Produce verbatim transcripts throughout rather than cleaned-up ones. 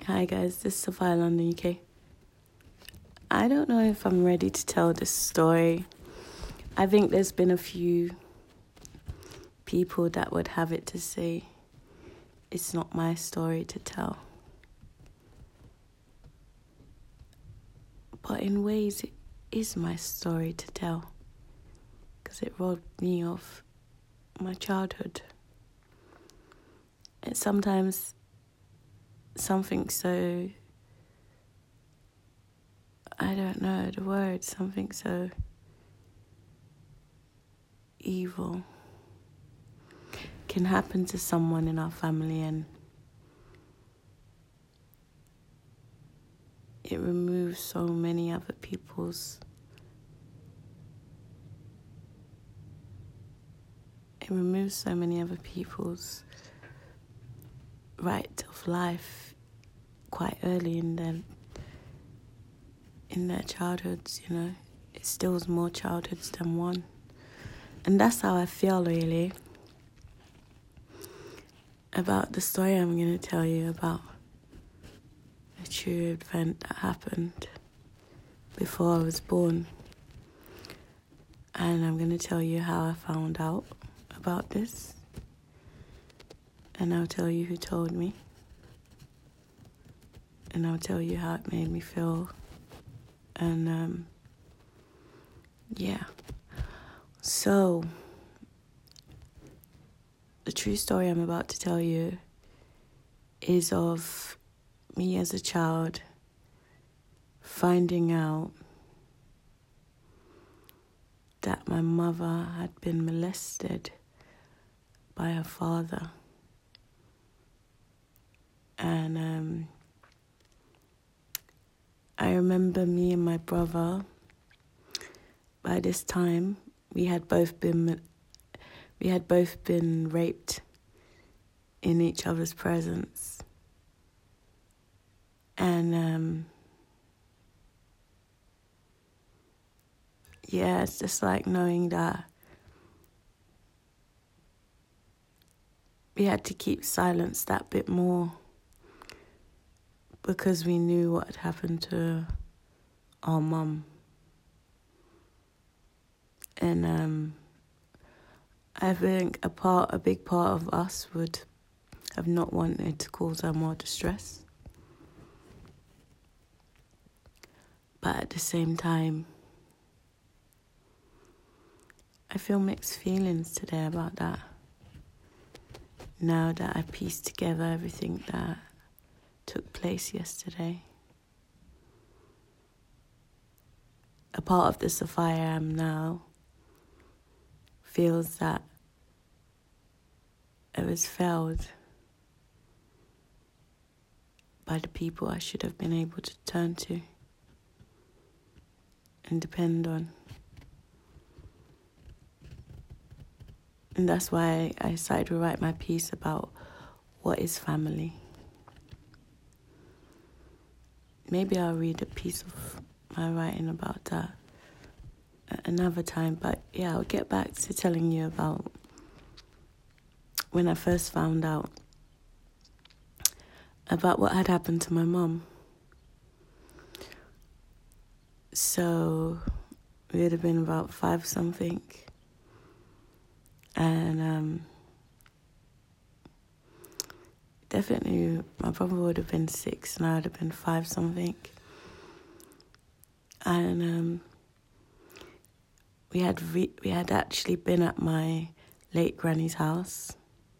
Hi guys, this is Sophia London, U K. I don't know if I'm ready to tell this story. I think there's been a few people that would have it to say it's not my story to tell. But in ways it is my story to tell, because it robbed me of my childhood. And sometimes something so, I don't know the word, something so evil can happen to someone in our family, and it removes so many other people's it removes so many other people's right of life quite early in their in their childhoods, you know. It steals more childhoods than one. And that's how I feel, really, about the story I'm going to tell you about a true event that happened before I was born. And I'm going to tell you how I found out about this. And I'll tell you who told me. And I'll tell you how it made me feel. And, um, yeah. So, the true story I'm about to tell you is of me as a child finding out that my mother had been molested by her father. And um, I remember me and my brother, by this time, we had both been we had both been raped in each other's presence. And um, yeah, it's just like knowing that we had to keep silence that bit more, because we knew what had happened to our mum. And um, I think a part, a big part of us would have not wanted to cause her more distress. But at the same time, I feel mixed feelings today about that. Now that I pieced together everything that took place yesterday. A part of the Sophia I am now feels that I was failed by the people I should have been able to turn to and depend on. And that's why I decided to write my piece about what is family. Maybe I'll read a piece of my writing about that another time. But yeah, I'll get back to telling you about when I first found out about what had happened to my mum. So we would have been about five something. And um, definitely my brother would have been six and I would have been five something. And um, we had re- we had actually been at my late granny's house,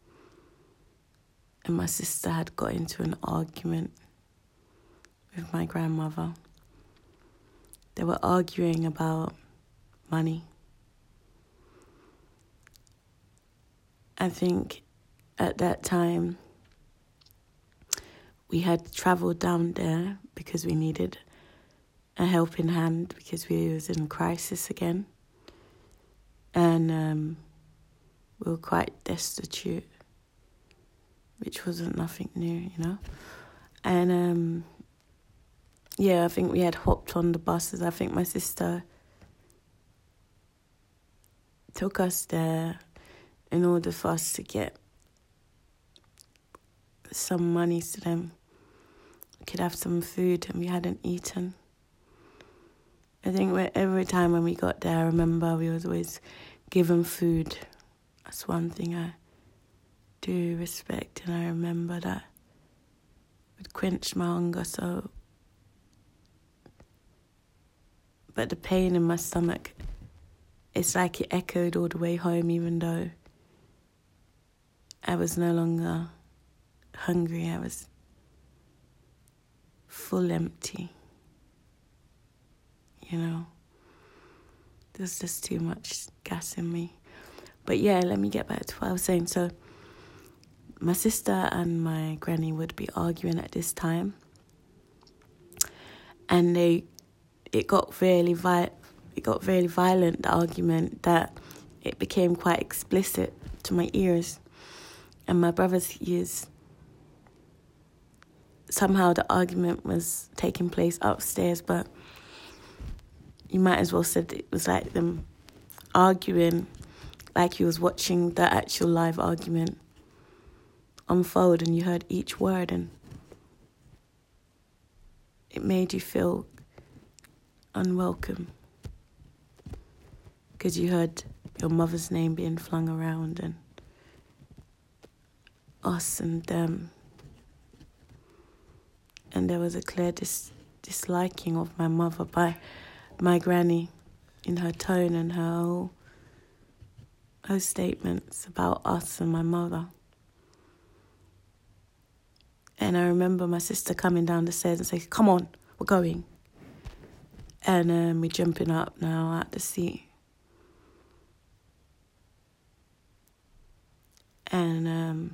and my sister had got into an argument with my grandmother. They were arguing about money. I think at that time we had travelled down there because we needed a helping hand, because we was in crisis again. And um, we were quite destitute, which wasn't nothing new, you know. And um, yeah, I think we had hopped on the buses. I think my sister took us there in order for us to get some money to them could have some food and we hadn't eaten. I think every time when we got there, I remember we was always given food. That's one thing I do respect, and I remember that would quench my hunger. So, but the pain in my stomach, it's like it echoed all the way home, even though I was no longer hungry. I was full empty. You know, there's just too much gas in me. But yeah, let me get back to what I was saying. So my sister and my granny would be arguing at this time. And they, it got really vi- it got really violent, the argument, that it became quite explicit to my ears and my brother's ears. Somehow the argument was taking place upstairs, but you might as well said it was like them arguing like you was watching the actual live argument unfold, and you heard each word, and it made you feel unwelcome because you heard your mother's name being flung around and us and them. And there was a clear dis- disliking of my mother by my granny in her tone and her whole, her statements about us and my mother. And I remember my sister coming down the stairs and saying, "Come on, we're going." And um, we're jumping up now at the seat. And um,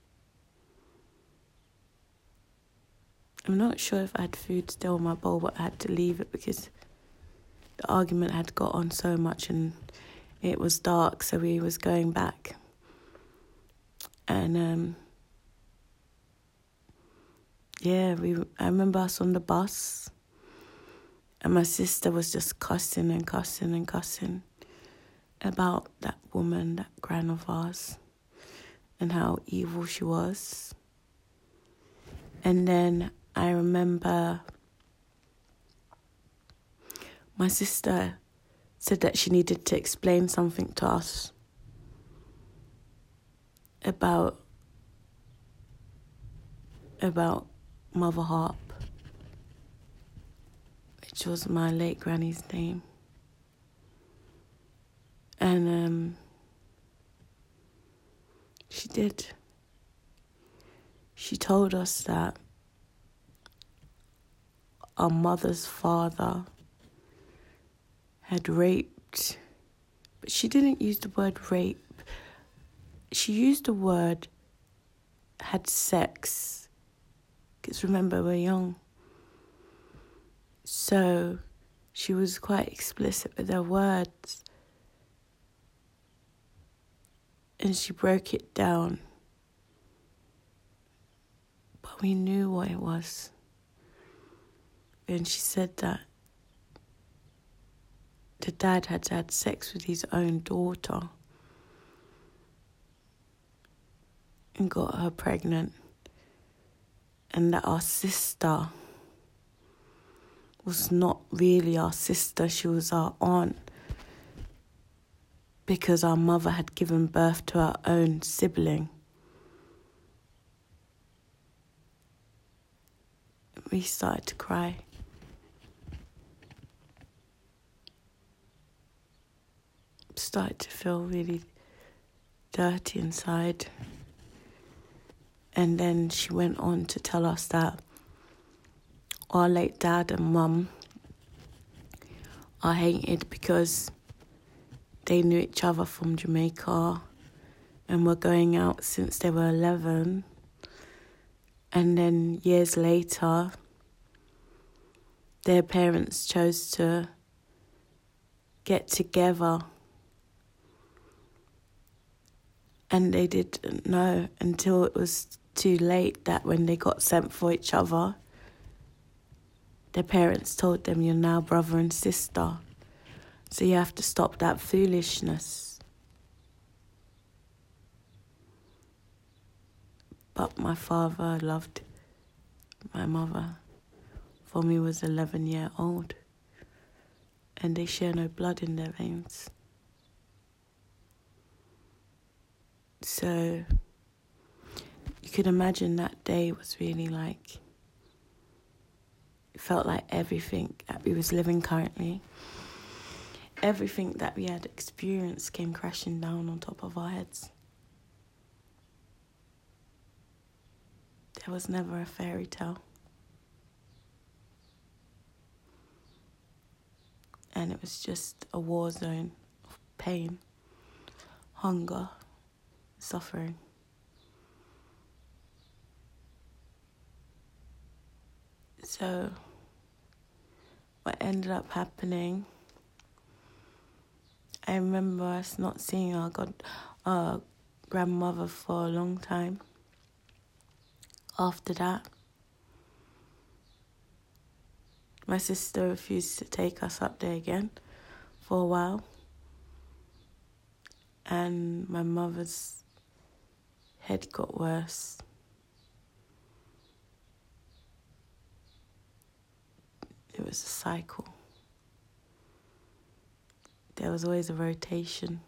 I'm not sure if I had food still in my bowl, but I had to leave it because the argument had got on so much and it was dark, so we was going back. And um, yeah, we. I remember us on the bus, and my sister was just cussing and cussing and cussing about that woman, that gran of ours, and how evil she was. And then I remember my sister said that she needed to explain something to us about about Mother Harp, which was my late granny's name. And um, she did. She told us that our mother's father had raped, but she didn't use the word rape. She used the word had sex, because remember, we're young. So she was quite explicit with her words, and she broke it down. But we knew what it was. And she said that the dad had had sex with his own daughter and got her pregnant, and that our sister was not really our sister, she was our aunt, because our mother had given birth to her own sibling. We started to cry. Started to feel really dirty inside. And then she went on to tell us that our late dad and mum are hated because they knew each other from Jamaica and were going out since they were eleven. And then years later, their parents chose to get together. And they didn't know until it was too late that when they got sent for each other, their parents told them, "You're now brother and sister. So you have to stop that foolishness." But my father loved my mother for me was eleven year old, and they share no blood in their veins. So you could imagine that day was really like, it felt like everything that we was living currently, everything that we had experienced came crashing down on top of our heads. There was never a fairy tale. And it was just a war zone of pain, hunger, suffering. So what ended up happening, I remember us not seeing our god, our grandmother for a long time. After that, my sister refused to take us up there again for a while. And my mother's head got worse. It was a cycle. There was always a rotation.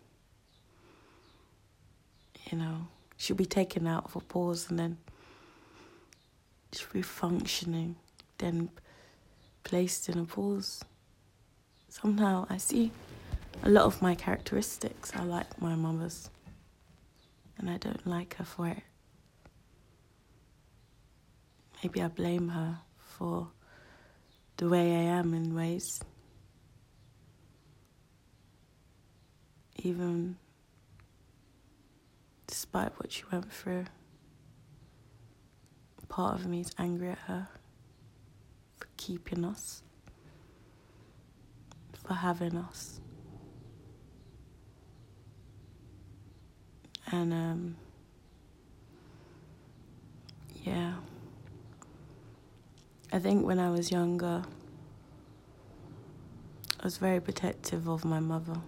You know, she'd be taken out for pause and then she'd be functioning, then placed in a pause. Somehow I see a lot of my characteristics are like my mother's, and I don't like her for it. Maybe I blame her for the way I am in ways. Even despite what she went through, part of me is angry at her for keeping us, for having us. And um, yeah, I think when I was younger, I was very protective of my mother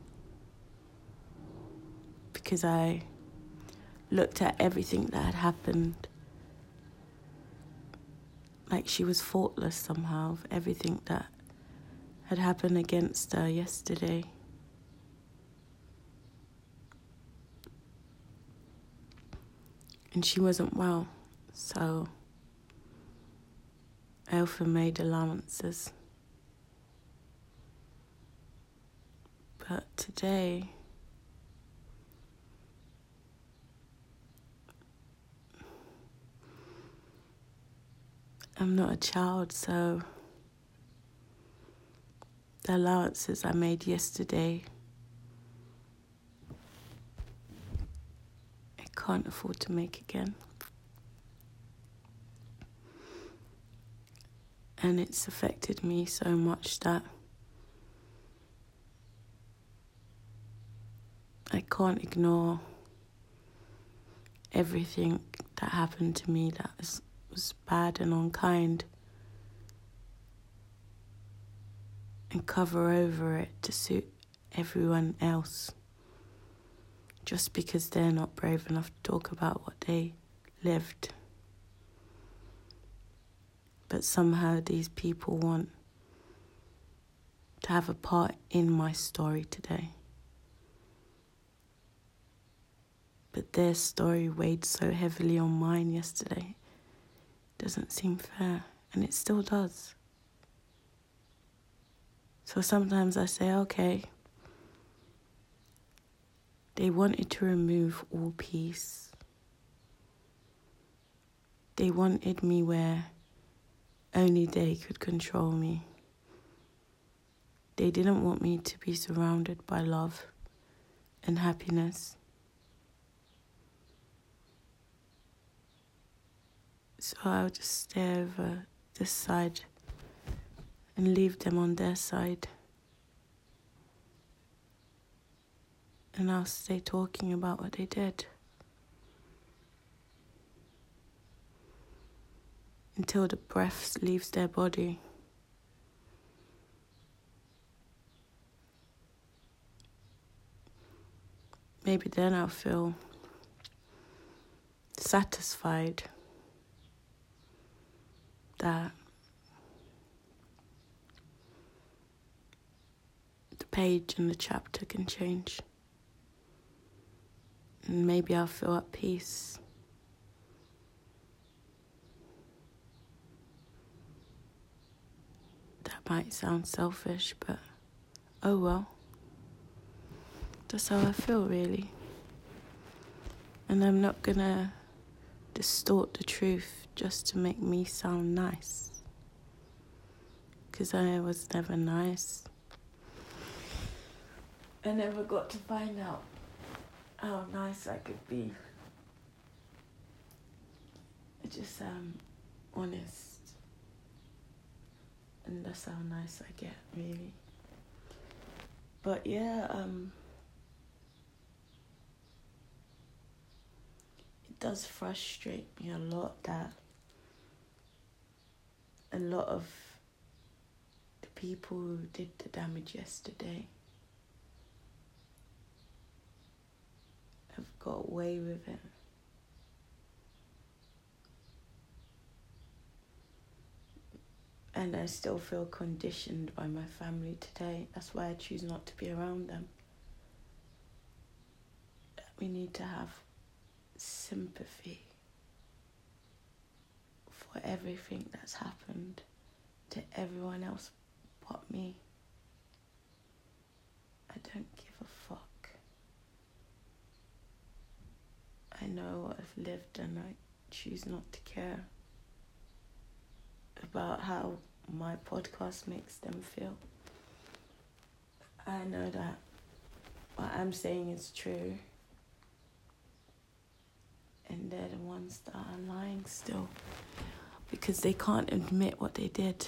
because I looked at everything that had happened like she was faultless somehow, of everything that had happened against her yesterday. And she wasn't well, so I often made allowances. But today, I'm not a child, so the allowances I made yesterday, I can't afford to make again. And it's affected me so much that I can't ignore everything that happened to me that was, was bad and unkind and cover over it to suit everyone else just because they're not brave enough to talk about what they lived. But somehow these people want to have a part in my story today. But their story weighed so heavily on mine yesterday. It doesn't seem fair, and it still does. So sometimes I say, okay, they wanted to remove all peace. They wanted me where only they could control me. They didn't want me to be surrounded by love and happiness. So I'll just stay over this side and leave them on their side. And I'll stay talking about what they did until the breath leaves their body. Maybe then I'll feel satisfied. that the page and the chapter can change. And maybe I'll feel at peace. That might sound selfish, but oh well. That's how I feel, really. And I'm not gonna distort the truth just to make me sound nice. Because I was never nice. I never got to find out how nice I could be. I just am honest. And that's how nice I get, really. But yeah, um, it does frustrate me a lot that a lot of the people who did the damage yesterday have got away with it. And I still feel conditioned by my family today. That's why I choose not to be around them. We need to have sympathy for everything that's happened to everyone else but me. I don't give a fuck. I know what I've lived and I choose not to care about how my podcast makes them feel. I know that what I'm saying is true. And they're the ones that are lying still. Because they can't admit what they did.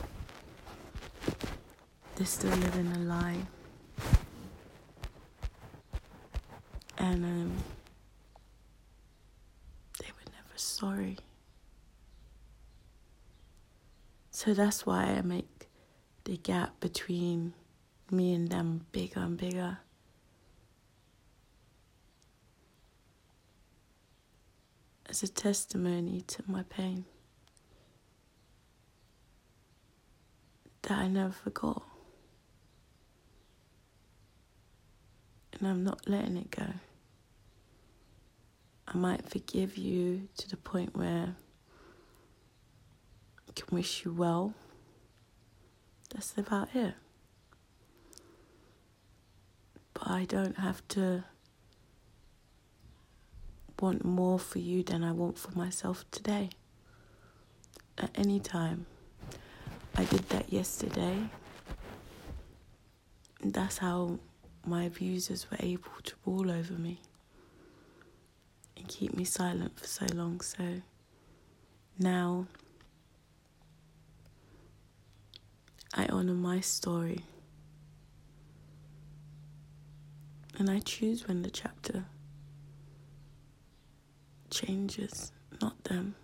They're still living a lie. And um, they were never sorry. So that's why I make the gap between me and them bigger and bigger. As a testimony to my pain that I never forgot. And I'm not letting it go. I might forgive you to the point where I can wish you well. That's about it. But I don't have to want more for you than I want for myself today. At any time. I did that yesterday. And that's how my abusers were able to rule over me and keep me silent for so long. So now I honour my story. And I choose when the chapter changes, not them.